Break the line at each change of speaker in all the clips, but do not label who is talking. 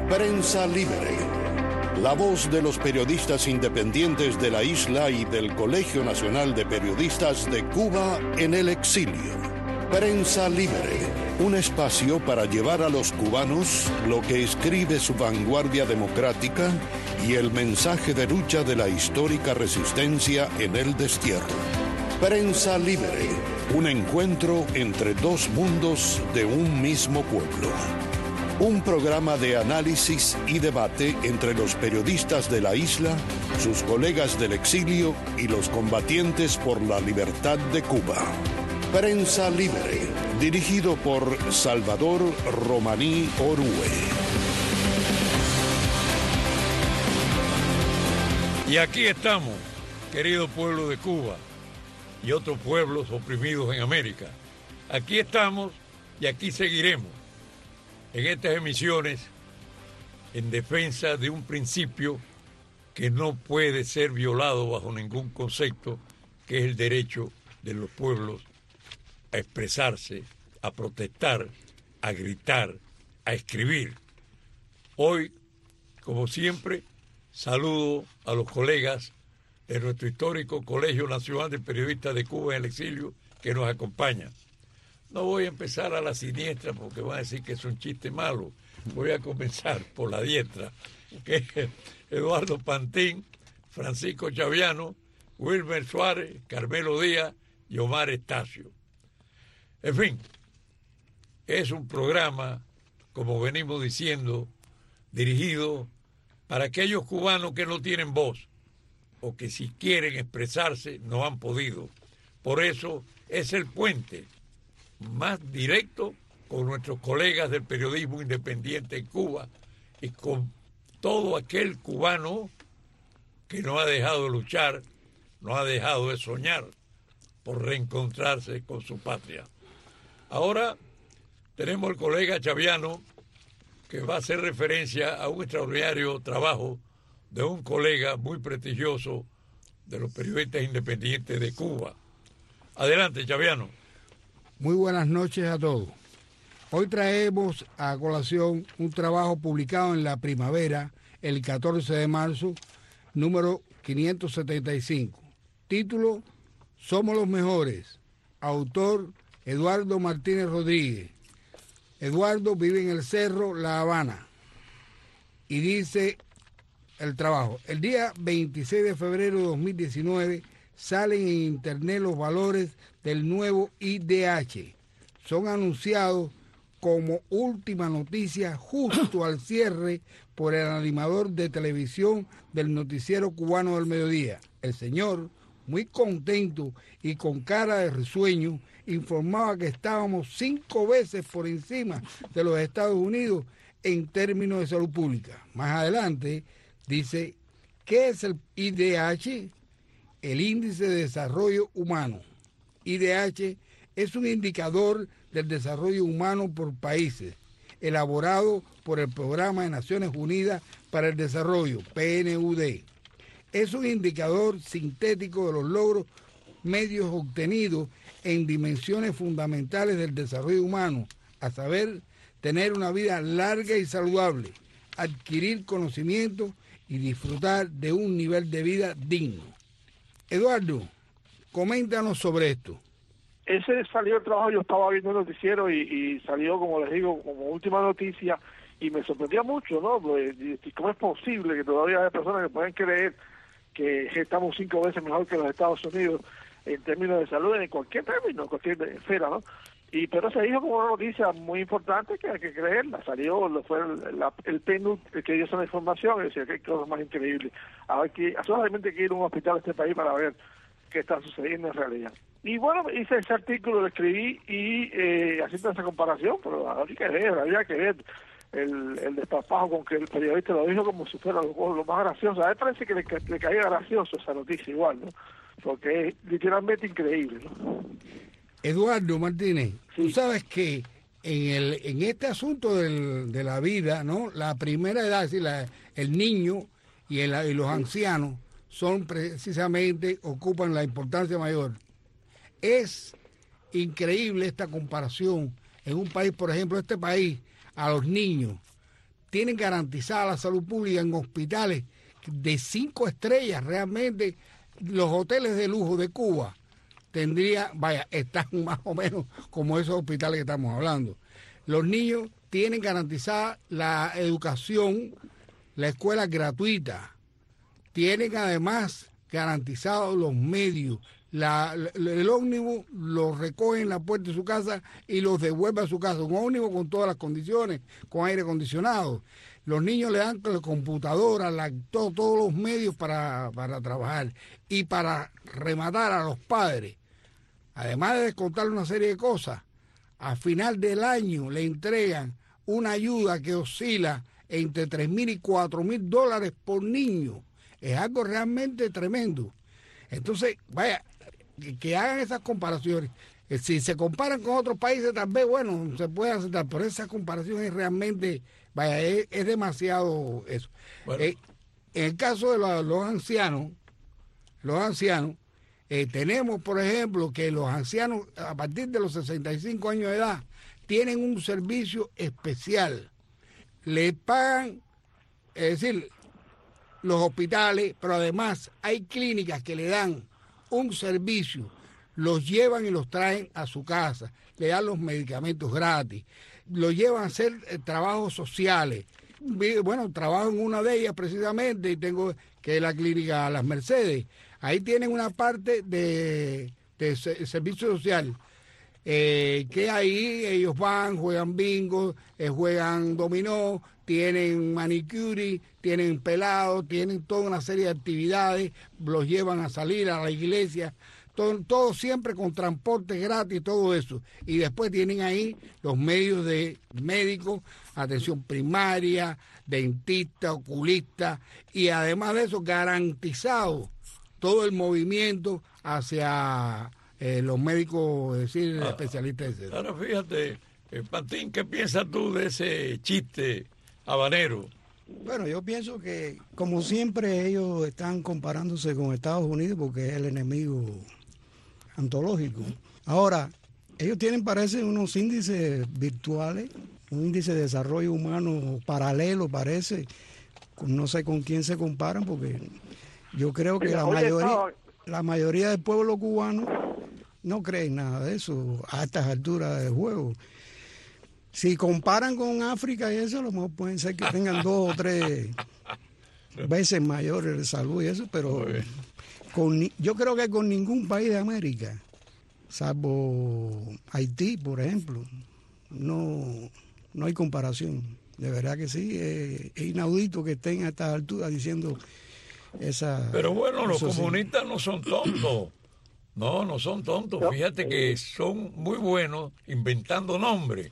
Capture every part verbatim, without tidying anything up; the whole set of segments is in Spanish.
Prensa Libre. La voz de los periodistas independientes de la isla y del Colegio Nacional de Periodistas de Cuba en el exilio. Prensa Libre. Un espacio para llevar a los cubanos lo que escribe su vanguardia democrática y el mensaje de lucha de la histórica resistencia en el destierro. Prensa Libre. Un encuentro entre dos mundos de un mismo pueblo. Un programa de análisis y debate entre los periodistas de la isla, sus colegas del exilio y los combatientes por la libertad de Cuba. Prensa Libre, dirigido por Salvador Romaní Orue.
Y aquí estamos, querido pueblo de Cuba y otros pueblos oprimidos en América. Aquí estamos y aquí seguiremos. En estas emisiones, en defensa de un principio que no puede ser violado bajo ningún concepto, que es el derecho de los pueblos a expresarse, a protestar, a gritar, a escribir. Hoy, como siempre, saludo a los colegas de nuestro histórico Colegio Nacional de Periodistas de Cuba en el exilio que nos acompañan. No voy a empezar a la siniestra porque van a decir que es un chiste malo. Voy a comenzar por la diestra, que es Eduardo Pantín, Francisco Chaviano, Wilmer Suárez, Carmelo Díaz y Omar Estacio. En fin, es un programa, como venimos diciendo, dirigido para aquellos cubanos que no tienen voz o que si quieren expresarse no han podido. Por eso es el puente más directo con nuestros colegas del periodismo independiente en Cuba y con todo aquel cubano que no ha dejado de luchar, no ha dejado de soñar por reencontrarse con su patria. Ahora tenemos el colega Chaviano que va a hacer referencia a un extraordinario trabajo de un colega muy prestigioso de los periodistas independientes de Cuba. Adelante, Chaviano.
Muy buenas noches a todos. Hoy traemos a colación un trabajo publicado en La Primavera el catorce de marzo, número quinientos setenta y cinco. Título: Somos los mejores. Autor: Eduardo Martínez Rodríguez. Eduardo vive en el Cerro, La Habana. Y dice el trabajo: el día veintiséis de febrero de dos mil diecinueve salen en internet los valores del nuevo I D H. Son anunciados como última noticia justo al cierre por el animador de televisión del noticiero cubano del mediodía. El señor, muy contento y con cara de risueño, informaba que estábamos cinco veces por encima de los Estados Unidos en términos de salud pública. Más adelante dice: ¿qué es el I D H? El Índice de Desarrollo Humano. I D H es un indicador del desarrollo humano por países, elaborado por el Programa de Naciones Unidas para el Desarrollo, P N U D. Es un indicador sintético de los logros medios obtenidos en dimensiones fundamentales del desarrollo humano, a saber, tener una vida larga y saludable, adquirir conocimiento y disfrutar de un nivel de vida digno. Eduardo, coméntanos sobre esto.
Ese salió el trabajo, yo estaba viendo el noticiero y, y salió, como les digo, como última noticia, y me sorprendía mucho, ¿no? Pues, ¿cómo es posible que todavía haya personas que puedan creer que estamos cinco veces mejor que los Estados Unidos en términos de salud, en cualquier término, en cualquier esfera, ¿no? Y pero se dijo como una noticia muy importante que hay que creerla. Salió, lo fue el, la, el P N U D que dio esa información, y decía que hay cosas más increíbles. A ver, que solamente hay que ir a un hospital de este país para ver qué está sucediendo en realidad. Y bueno, hice ese artículo, lo escribí y eh, haciendo esa comparación, pero había que ver, había que ver el, el desparpajo con que el periodista lo dijo como si fuera lo, lo más gracioso. A él parece que le, le caía gracioso esa noticia igual, ¿no? Porque es literalmente increíble, ¿no?
Eduardo Martínez,
sí. Tú
sabes que en el en este asunto del, de la vida, ¿no? La primera edad, es decir, la, el niño y, el, y los sí. ancianos son precisamente, ocupan la importancia mayor. Es increíble esta comparación en un país, por ejemplo, este país, a los niños tienen garantizada la salud pública en hospitales de cinco estrellas. Realmente los hoteles de lujo de Cuba tendría, vaya, están más o menos como esos hospitales que estamos hablando. Los niños tienen garantizada la educación, la escuela gratuita, tienen además garantizados los medios, la, la, el ómnibus los recoge en la puerta de su casa y los devuelve a su casa, un ómnibus con todas las condiciones, con aire acondicionado. Los niños le dan la computadora, la, todo, todos los medios para, para trabajar. Y para rematar a los padres, además de descontar una serie de cosas, a final del año le entregan una ayuda que oscila entre tres mil y cuatro mil dólares por niño. Es algo realmente tremendo. Entonces, vaya, que, que hagan esas comparaciones. Si se comparan con otros países, tal vez, bueno, se puede aceptar, pero esa comparación es realmente, vaya, es, es demasiado eso. Bueno. Eh, en el caso de los, los ancianos, los ancianos, eh, tenemos, por ejemplo, que los ancianos a partir de los sesenta y cinco años de edad tienen un servicio especial. Le pagan, es decir, los hospitales, pero además hay clínicas que le dan un servicio, los llevan y los traen a su casa, le dan los medicamentos gratis, los llevan a hacer eh, trabajos sociales. Bueno, trabajo en una de ellas precisamente y tengo que es la clínica Las Mercedes. Ahí tienen una parte de, de servicio social, eh, que ahí ellos van, juegan bingo, eh, juegan dominó, tienen manicure, tienen pelado, tienen toda una serie de actividades, los llevan a salir a la iglesia, todo, todo siempre con transporte gratis, todo eso. Y después tienen ahí los medios de médicos, atención primaria, dentista, oculista, y además de eso garantizado todo el movimiento hacia eh, los médicos, es decir, ah, especialistas. Etc.
Ahora fíjate, eh, Patín, ¿qué piensas tú de ese chiste habanero?
Bueno, yo pienso que, como siempre, ellos están comparándose con Estados Unidos porque es el enemigo antológico. Ahora, ellos tienen, parece, unos índices virtuales, un índice de desarrollo humano paralelo, parece. No sé con quién se comparan porque yo creo que la mayoría, la mayoría del pueblo cubano no cree en nada de eso a estas alturas del juego. Si comparan con África y eso, a lo mejor pueden ser que tengan dos o tres veces mayores de salud y eso, pero con, yo creo que con ningún país de América, salvo Haití, por ejemplo, no, no hay comparación. De verdad que sí, es, es inaudito que estén a estas alturas diciendo esa...
Pero bueno, los comunistas sí no son tontos. No, no son tontos. Fíjate que son muy buenos inventando nombres.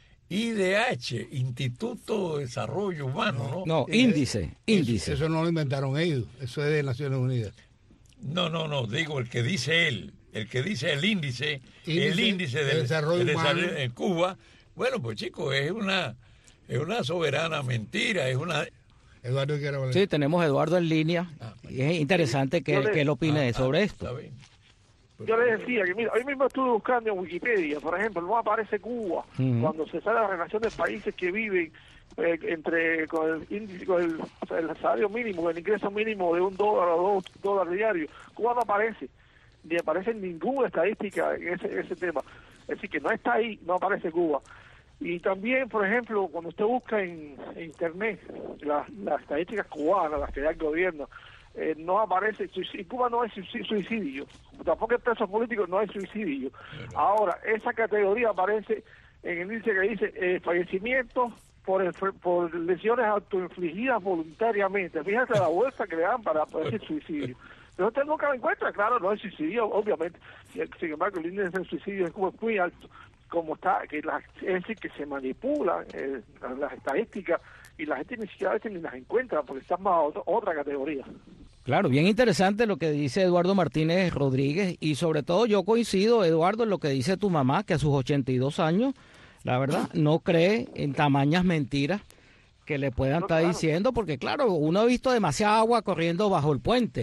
I D H, Instituto de Desarrollo Humano, ¿no?
No, índice, índice.
Eso, eso no lo inventaron ellos, eso es de Naciones Unidas.
No, no, no, digo el que dice él, el que dice el índice, índice el índice del de
desarrollo
de
humano
en Cuba. Bueno, pues chicos, es una, es una soberana mentira, es una...
Eduardo quiere hablar.
Sí, tenemos a Eduardo en línea, ah, y es interesante que, le, que él opine ah, sobre ah, esto.
Está bien.
Yo le decía que, mira, hoy mismo estuve buscando en Wikipedia, por ejemplo, no aparece Cuba, uh-huh. cuando se sale la relación de países que viven eh, entre con el índice, con el, o sea, el salario mínimo, el ingreso mínimo de un dólar o dos dólares diarios. Cuba no aparece, ni aparece ninguna estadística en ese, ese tema. Es decir, que no está ahí, no aparece Cuba. Y también, por ejemplo, cuando usted busca en, en Internet las, las estadísticas cubanas, las que da el gobierno, Eh, no aparece, en Cuba no hay suicidio, tampoco en presos políticos no hay suicidio. Ahora, esa categoría aparece en el índice que dice eh, fallecimientos por, por lesiones autoinfligidas voluntariamente. Fíjate la vuelta que le dan para decir suicidio. Pero usted nunca lo encuentra, claro, no hay suicidio, obviamente. Sin embargo, el índice de suicidio en Cuba es muy alto, como está, que la, es decir, que se manipulan eh, las estadísticas y la gente ni siquiera a veces ni las encuentra porque están más a otra, otra categoría.
Claro, bien interesante lo que dice Eduardo Martínez Rodríguez y sobre todo yo coincido, Eduardo, en lo que dice tu mamá, que a sus ochenta y dos años, la verdad, no cree en tamañas mentiras que le puedan no, estar claro. diciendo, porque claro, uno ha visto demasiada agua corriendo bajo el puente.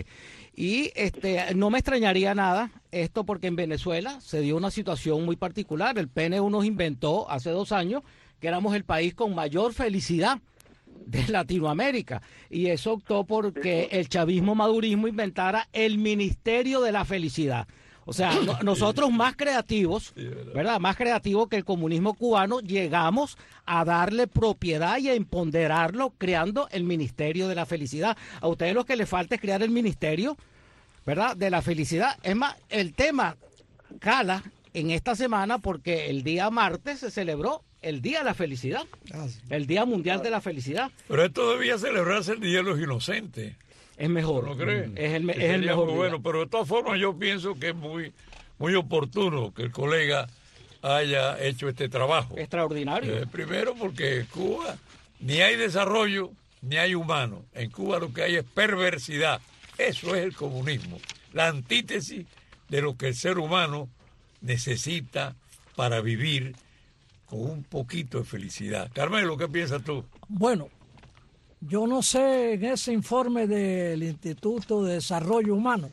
Y este no me extrañaría nada esto porque en Venezuela se dio una situación muy particular. El P N U nos inventó hace dos años que éramos el país con mayor felicidad de Latinoamérica. Y eso optó porque el chavismo-madurismo inventara el Ministerio de la Felicidad. O sea, no, nosotros más creativos, ¿verdad? Más creativos que el comunismo cubano, llegamos a darle propiedad y a empoderarlo creando el Ministerio de la Felicidad. A ustedes lo que les falta es crear el Ministerio, ¿verdad?, de la Felicidad. Es más, el tema cala en esta semana porque el día martes se celebró el Día de la Felicidad, ah, sí. el Día Mundial de la Felicidad.
Pero esto debía celebrarse el Día de los Inocentes.
Es mejor.
¿No crees?
Es el, es el mejor.
Muy bueno, pero de todas formas yo pienso que es muy, muy oportuno que el colega haya hecho este trabajo.
Extraordinario.
Eh, primero porque en Cuba ni hay desarrollo ni hay humano. En Cuba lo que hay es perversidad. Eso es el comunismo. La antítesis de lo que el ser humano necesita para vivir con un poquito de felicidad. Carmelo, ¿qué piensas tú?
Bueno, yo no sé en ese informe del Instituto de Desarrollo Humano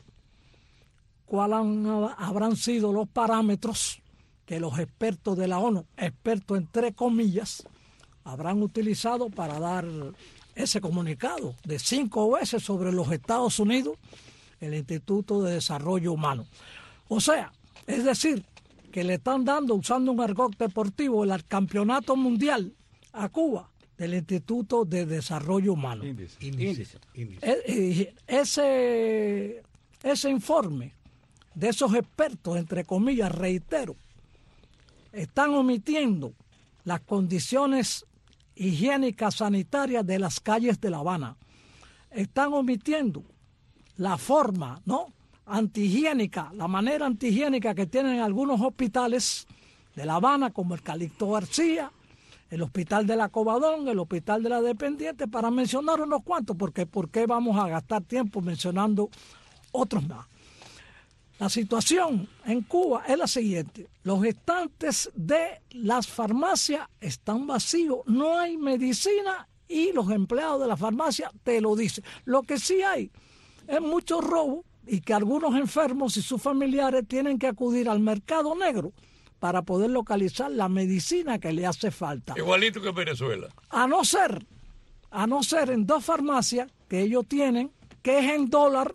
cuáles habrán sido los parámetros que los expertos de la ONU, expertos entre comillas, habrán utilizado para dar ese comunicado de cinco veces sobre los Estados Unidos, el Instituto de Desarrollo Humano. O sea, es decir, que le están dando, usando un argot deportivo, el campeonato mundial a Cuba del Instituto de Desarrollo Humano.
Índice. Índice. Índice.
E, ese, ese informe de esos expertos, entre comillas, reitero, están omitiendo las condiciones higiénicas sanitarias de las calles de La Habana. Están omitiendo la forma, ¿no?, antihigiénica, la manera antihigiénica que tienen algunos hospitales de La Habana, como el Calixto García, el Hospital de la Covadonga, el Hospital de la Dependiente, para mencionar unos cuantos, porque ¿por qué vamos a gastar tiempo mencionando otros más? La situación en Cuba es la siguiente: los estantes de las farmacias están vacíos, no hay medicina y los empleados de la farmacia te lo dicen. Lo que sí hay es mucho robo y que algunos enfermos y sus familiares tienen que acudir al mercado negro para poder localizar la medicina que le hace falta.
Igualito que en Venezuela.
A no ser, a no ser en dos farmacias que ellos tienen, que es en dólar,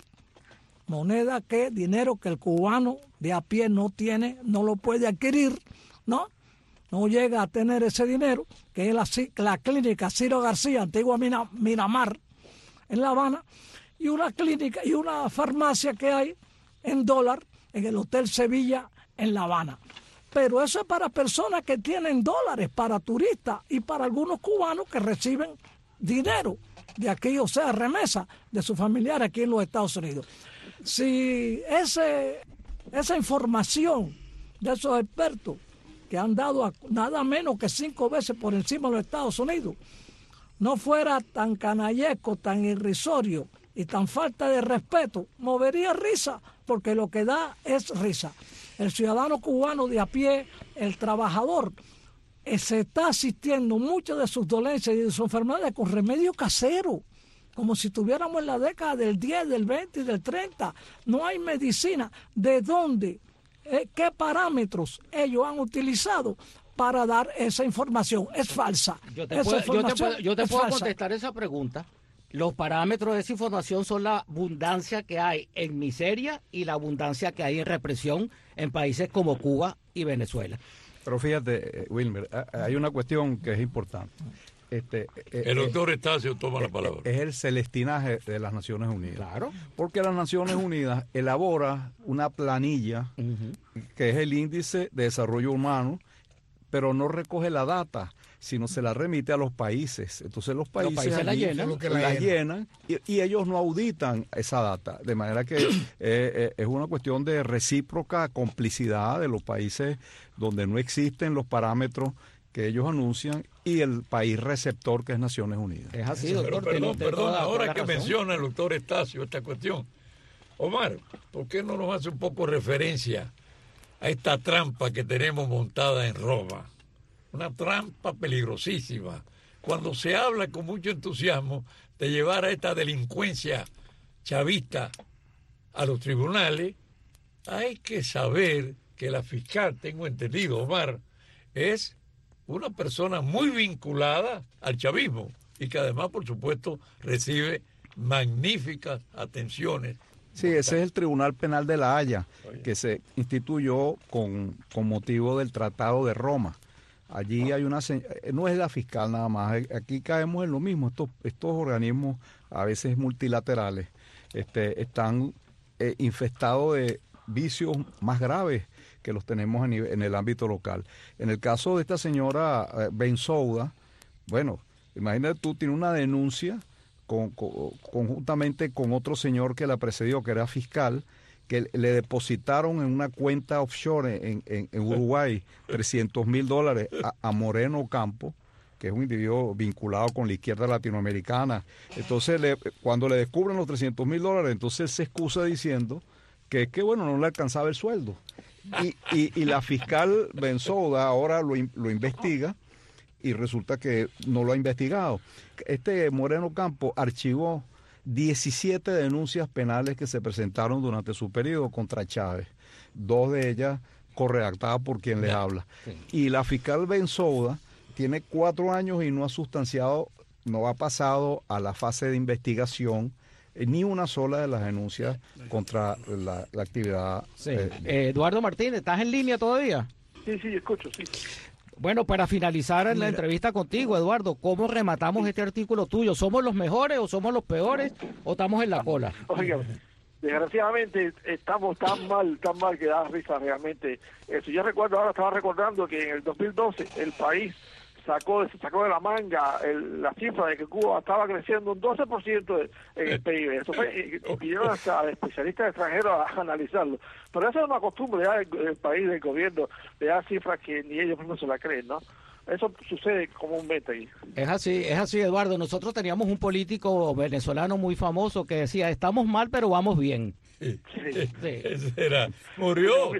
moneda que, dinero que el cubano de a pie no tiene, no lo puede adquirir, ¿no? No llega a tener ese dinero, que es la, la clínica Ciro García, antigua Mina, Miramar, en La Habana, y una clínica y una farmacia que hay en dólar en el Hotel Sevilla en La Habana. Pero eso es para personas que tienen dólares, para turistas y para algunos cubanos que reciben dinero de aquí, o sea, remesa de sus familiares aquí en los Estados Unidos. Si ese, esa información de esos expertos que han dado a nada menos que cinco veces por encima de los Estados Unidos no fuera tan canallesco, tan irrisorio y tan falta de respeto, movería risa, porque lo que da es risa. El ciudadano cubano de a pie, el trabajador, eh, se está asistiendo muchas de sus dolencias y de sus enfermedades con remedio casero, como si estuviéramos en la década del diez, del veinte y del treinta. No hay medicina. ¿De dónde? Eh, ¿Qué parámetros ellos han utilizado para dar esa información? Es falsa.
Yo te puedo, yo te puedo, yo te puedo contestar esa pregunta. Los parámetros de esa información son la abundancia que hay en miseria y la abundancia que hay en represión en países como Cuba y Venezuela.
Pero fíjate, Wilmer, hay una cuestión que es importante. Este,
el doctor Estacio toma
eh,
la palabra.
Es el celestinaje de las Naciones Unidas.
Claro.
Porque las Naciones Unidas elabora una planilla uh-huh. que es el Índice de Desarrollo Humano, pero no recoge la data, sino se la remite a los países. Entonces los países,
los países la llenan,
la la llenan y, y ellos no auditan esa data. De manera que eh, eh, es una cuestión de recíproca complicidad de los países donde no existen los parámetros que ellos anuncian y el país receptor, que es Naciones Unidas.
Es así,
pero,
doctor.
Perdón,
perdón,
perdón
toda,
ahora
toda
que
razón.
menciona el doctor Estacio esta cuestión, Omar, ¿por qué no nos hace un poco referencia a esta trampa que tenemos montada en Roma? Una trampa peligrosísima. Cuando se habla con mucho entusiasmo de llevar a esta delincuencia chavista a los tribunales, hay que saber que la fiscal, tengo entendido, Omar, es una persona muy vinculada al chavismo. y que además, por supuesto, recibe magníficas atenciones.
Sí, ese es el Tribunal Penal de La Haya, que se instituyó con, con motivo del Tratado de Roma. Allí hay una, no es la fiscal nada más, aquí caemos en lo mismo, estos, estos organismos a veces multilaterales este, están eh, infestados de vicios más graves que los tenemos en, en el ámbito local. En el caso de esta señora eh, Bensouda, bueno, imagínate tú, tiene una denuncia Con, con, conjuntamente con otro señor que la precedió, que era fiscal, que le depositaron en una cuenta offshore en, en, en Uruguay trescientos mil dólares a, a Moreno Campo, que es un individuo vinculado con la izquierda latinoamericana. Entonces, le, cuando le descubren los trescientos mil dólares, entonces él se excusa diciendo que, que bueno, no le alcanzaba el sueldo. Y, y, y la fiscal Bensouda ahora lo, lo investiga, y resulta que no lo ha investigado. Este Moreno Campo archivó diecisiete denuncias penales que se presentaron durante su periodo contra Chávez, dos de ellas corredactadas por quien les habla. Sí. Y la fiscal Bensouda tiene cuatro años y no ha sustanciado, no ha pasado a la fase de investigación eh, ni una sola de las denuncias contra la, la actividad.
Sí. Eh, eh, Eduardo Martínez, ¿estás en línea todavía?
Sí, sí, escucho, sí.
Bueno, para finalizar Mira. la entrevista contigo, Eduardo, ¿cómo rematamos este artículo tuyo? ¿Somos los mejores o somos los peores o estamos en la cola?
Oiga, desgraciadamente estamos tan mal, tan mal que da risa realmente. Eso, yo recuerdo, ahora estaba recordando que en el dos mil doce el país sacó, sacó de la manga el, la cifra de que Cuba estaba creciendo un doce por ciento en el P I B. Eso fue, y, y pidieron hasta especialistas extranjeros a analizarlo. Pero eso es una costumbre ya del, del país, del gobierno, de dar cifras que ni ellos mismos se la creen, ¿no? Eso sucede comúnmente ahí.
Es así, es así, Eduardo. Nosotros teníamos un político venezolano muy famoso que decía, estamos mal, pero vamos bien.
Sí. Sí. Ese era, murió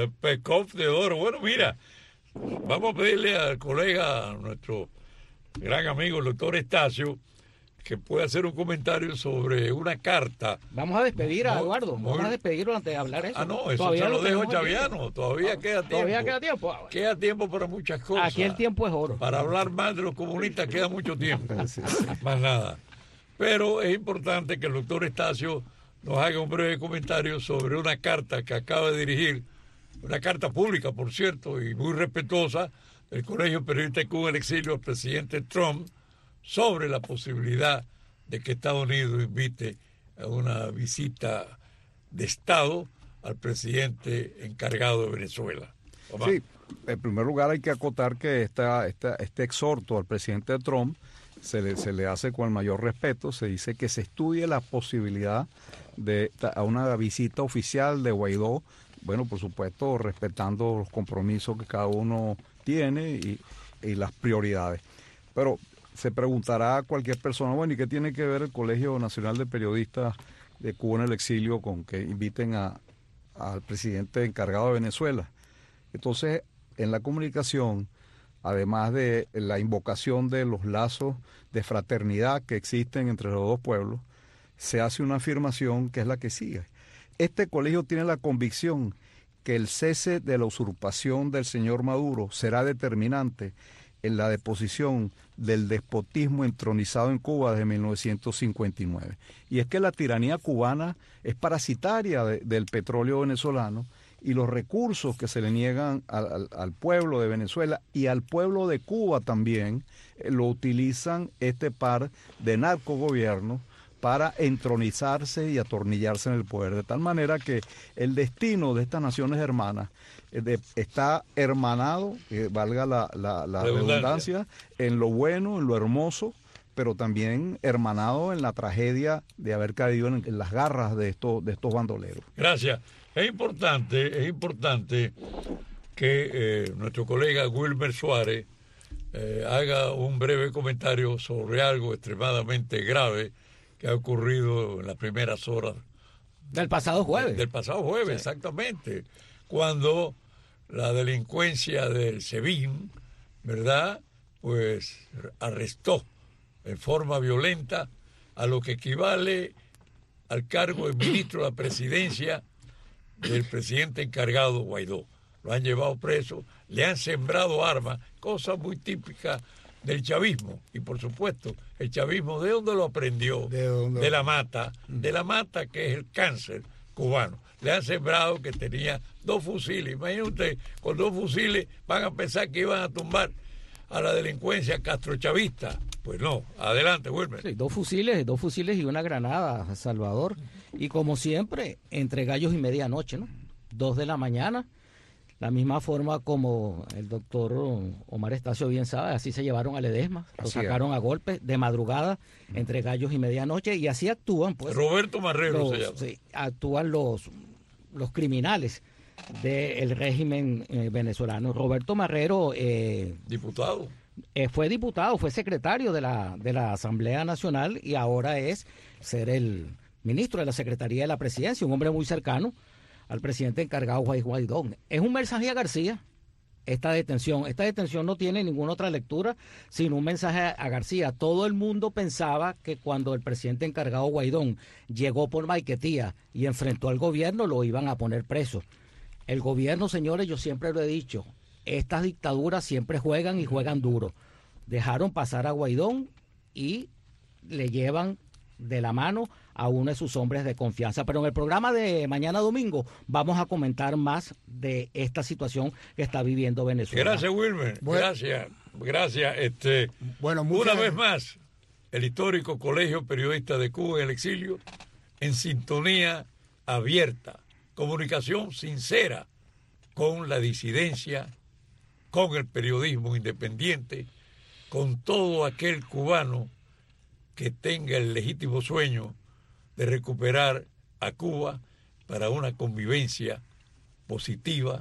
Pekov de Oro. Bueno, mira, vamos a pedirle al colega, a nuestro gran amigo, el doctor Estacio, que pueda hacer un comentario sobre una carta.
Vamos a despedir a muy, Eduardo, muy... vamos a despedirlo antes de hablar eso.
Ah, no, eso se lo dejo Chaviano, todavía
no,
queda tiempo.
Todavía queda tiempo.
Queda tiempo para muchas cosas.
Aquí el tiempo es oro.
Para hablar más de los comunistas queda mucho tiempo, sí, sí. Más nada. Pero es importante que el doctor Estacio nos haga un breve comentario sobre una carta que acaba de dirigir, una carta pública, por cierto, y muy respetuosa, del Colegio Periodista de Cuba en el Exilio al presidente Trump, sobre la posibilidad de que Estados Unidos invite a una visita de Estado al presidente encargado de Venezuela. Omar.
Sí, en primer lugar hay que acotar que esta, esta, este exhorto al presidente Trump se le, se le hace con el mayor respeto. Se dice que se estudie la posibilidad de a una visita oficial de Guaidó, bueno, por supuesto, respetando los compromisos que cada uno tiene y, y las prioridades. Pero se preguntará a cualquier persona, bueno, ¿y qué tiene que ver el Colegio Nacional de Periodistas de Cuba en el Exilio con que inviten a, al presidente encargado de Venezuela? Entonces, en la comunicación, además de la invocación de los lazos de fraternidad que existen entre los dos pueblos, se hace una afirmación que es la que sigue. Este colegio tiene la convicción que el cese de la usurpación del señor Maduro será determinante en la deposición del despotismo entronizado en Cuba desde mil novecientos cincuenta y nueve. Y es que la tiranía cubana es parasitaria de, del petróleo venezolano, y los recursos que se le niegan al, al, al pueblo de Venezuela y al pueblo de Cuba también, eh, lo utilizan este par de narcogobiernos para entronizarse y atornillarse en el poder, de tal manera que el destino de estas naciones hermanas eh, de, está hermanado, eh, valga la, la, la redundancia, en lo bueno, en lo hermoso, pero también hermanado en la tragedia de haber caído en, en las garras de estos, de estos bandoleros.
Gracias. Es importante, es importante que eh, nuestro colega Wilmer Suárez eh, haga un breve comentario sobre algo extremadamente grave que ha ocurrido en las primeras horas
del pasado jueves.
Del pasado jueves, sí. Exactamente. Cuando la delincuencia del SEBIN, ¿verdad?, pues arrestó en forma violenta a lo que equivale al cargo de ministro de la presidencia del presidente encargado Guaidó. Lo han llevado preso, le han sembrado armas, cosa muy típica del chavismo. Y por supuesto, el chavismo, ¿de dónde lo aprendió?
¿De dónde?
De la mata, de la mata que es el cáncer cubano. Le han sembrado que tenía dos fusiles. Imagínate usted, con dos fusiles van a pensar que iban a tumbar a la delincuencia castrochavista. Pues no, adelante, Wilmer.
Sí, dos fusiles, dos fusiles y una granada, Salvador. Y como siempre, entre gallos y medianoche, ¿no? Dos de la mañana. La misma forma como el doctor Omar Estacio bien sabe, así se llevaron a Ledesma, lo
Así
sacaron
es.
a golpes de madrugada entre gallos y medianoche y así actúan, pues.
Roberto Marrero
los,
se llama.
sí, actúan los, los criminales del régimen eh, venezolano. Roberto Marrero eh,
Diputado.
eh, fue diputado, fue secretario de la, de la Asamblea Nacional y ahora es ser el ministro de la Secretaría de la Presidencia, un hombre muy cercano al presidente encargado Juan Guaidó. Es un mensaje a García, esta detención. Esta detención no tiene ninguna otra lectura, sino un mensaje a García. Todo el mundo pensaba que cuando el presidente encargado Guaidó llegó por Maiquetía y enfrentó al gobierno, lo iban a poner preso. El gobierno, señores, yo siempre lo he dicho, estas dictaduras siempre juegan y juegan duro. Dejaron pasar a Guaidó y le llevan de la mano a uno de sus hombres de confianza. Pero en el programa de mañana domingo vamos a comentar más de esta situación que está viviendo Venezuela.
Gracias, Wilmer.
Bueno.
Gracias. Gracias. Este,
Bueno,
una
muchas-
vez más, el histórico Colegio Periodista de Cuba en el Exilio, en sintonía abierta, comunicación sincera con la disidencia, con el periodismo independiente, con todo aquel cubano que tenga el legítimo sueño de recuperar a Cuba para una convivencia positiva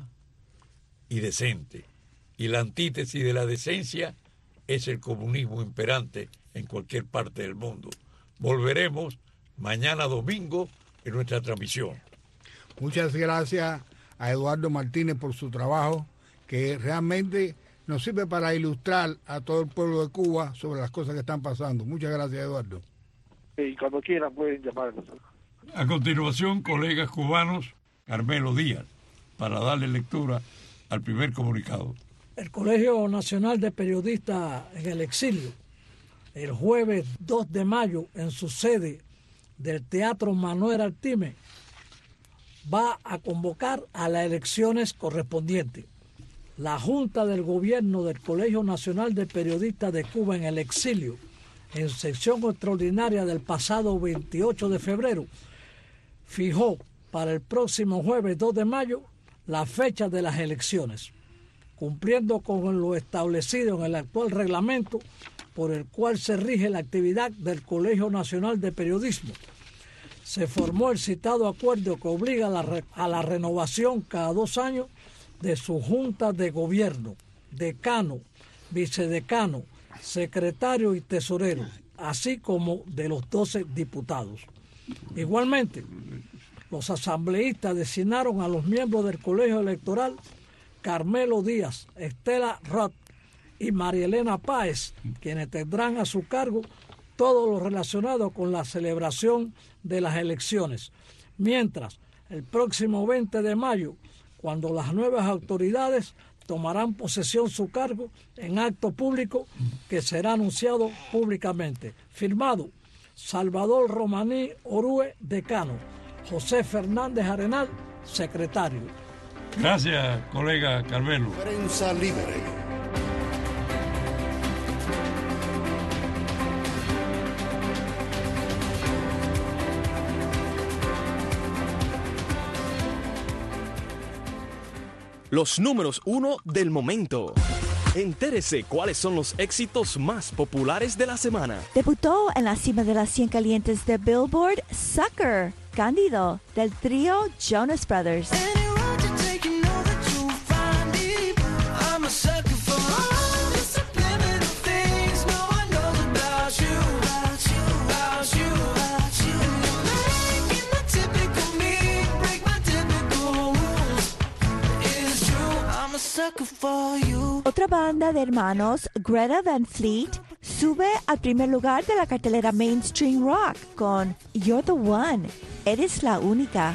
y decente. Y la antítesis de la decencia es el comunismo imperante en cualquier parte del mundo. Volveremos mañana domingo en nuestra transmisión.
Muchas gracias a Eduardo Martínez por su trabajo, que realmente nos sirve para ilustrar a todo el pueblo de Cuba sobre las cosas que están pasando. Muchas gracias, Eduardo.
Y cuando quieran pueden llamarnos.
A continuación, colegas cubanos, Carmelo Díaz, para darle lectura al primer comunicado.
El Colegio Nacional de Periodistas en el Exilio, el jueves dos de mayo, en su sede del Teatro Manuel Artime, va a convocar a las elecciones correspondientes. La Junta del Gobierno del Colegio Nacional de Periodistas de Cuba en el Exilio, en sección extraordinaria del pasado veintiocho de febrero, fijó para el próximo jueves dos de mayo la fecha de las elecciones, cumpliendo con lo establecido en el actual reglamento por el cual se rige la actividad del Colegio Nacional de Periodismo. Se formó el citado acuerdo que obliga a la, re- a la renovación cada dos años de su junta de gobierno, decano, vicedecano, secretario y tesorero, así como de los doce diputados. Igualmente, los asambleístas designaron a los miembros del colegio electoral Carmelo Díaz, Estela Roth y María Elena Páez, quienes tendrán a su cargo todo lo relacionado con la celebración de las elecciones. Mientras, el próximo veinte de mayo, cuando las nuevas autoridades tomarán posesión su cargo en acto público que será anunciado públicamente. Firmado, Salvador Romaní Orue, decano, José Fernández Arenal, secretario.
Gracias, colega Carmelo.
Prensa Libre.
Los números uno del momento. Entérese cuáles son los éxitos más populares de la semana.
Debutó en la cima de las cien calientes de Billboard, Sucker, Cándido, del trío Jonas Brothers. Otra banda de hermanos, Greta Van Fleet, sube al primer lugar de la cartelera Mainstream Rock con You're the One, Eres la Única.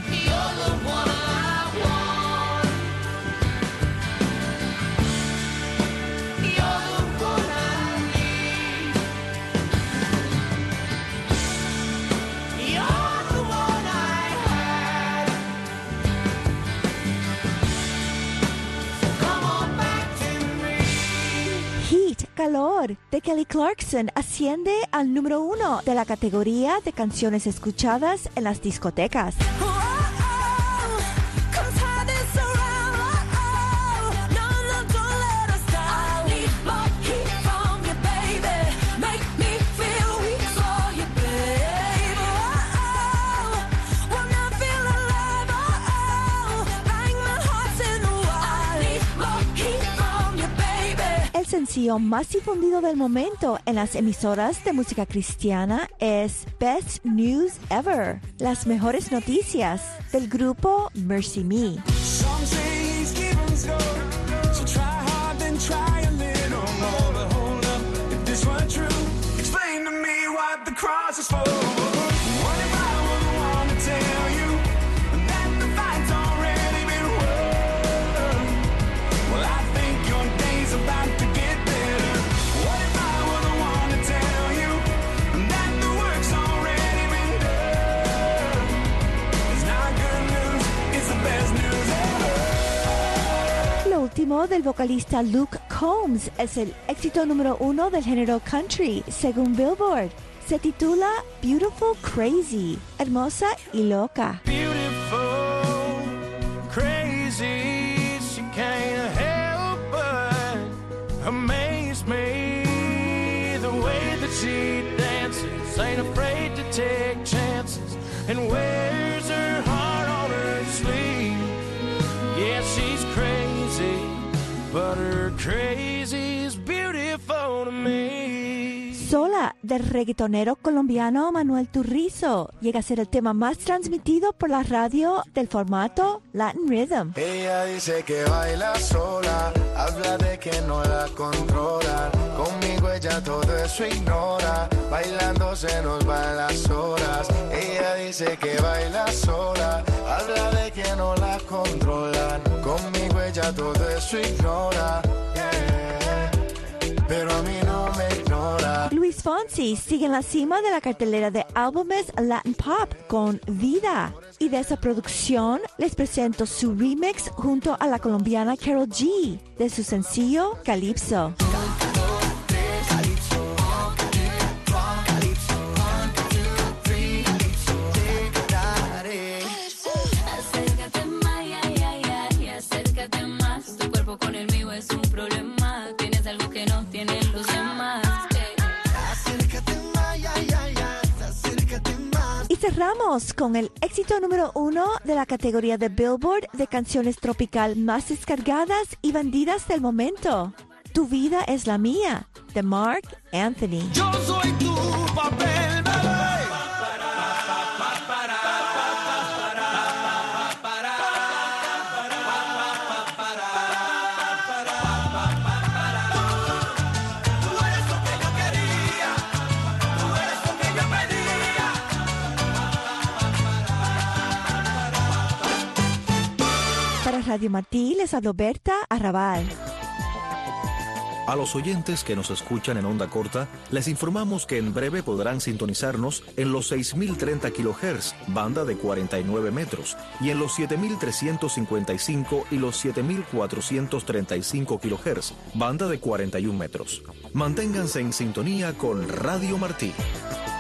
amor de Kelly Clarkson asciende al número uno de la categoría de canciones escuchadas en las discotecas. El sencillo más difundido del momento en las emisoras de música cristiana es Best News Ever, las mejores noticias del grupo Mercy Me. Último del vocalista Luke Combs es el éxito número uno del género country según Billboard. Se titula Beautiful Crazy, hermosa y loca.
Beautiful, crazy, she can't help but amaze me. The way that she dances, ain't afraid to take chances, and wears her heart on her sleeve. Yeah, she's crazy, but her crazy is beautiful to me.
Sola, del reggaetonero colombiano Manuel Turizo, llega a ser el tema más transmitido por la radio del formato Latin Rhythm.
Ella dice que baila sola, habla de que no la controla. Conmigo ella todo eso ignora, bailando se nos van las horas. Ella dice que baila sola, habla de que no la controlan. Conmigo ella todo eso ignora, yeah. Pero a mí no me ignora.
Luis Fonsi sigue en la cima de la cartelera de álbumes Latin Pop con Vida. Y de esa producción les presento su remix junto a la colombiana Karol G de su sencillo Calypso. Cerramos con el éxito número uno de la categoría de Billboard de canciones tropical más descargadas y vendidas del momento. Tu vida es la mía, de Marc Anthony.
Yo soy tu papel, bebé.
Radio Martí les habló Berta Arrabal.
A los oyentes que nos escuchan en onda corta, les informamos que en breve podrán sintonizarnos en los seis mil treinta kilohertz, banda de cuarenta y nueve metros, y en los siete mil trescientos cincuenta y cinco y los siete mil cuatrocientos treinta y cinco kilohertz, banda de cuarenta y un metros. Manténganse en sintonía con Radio Martí.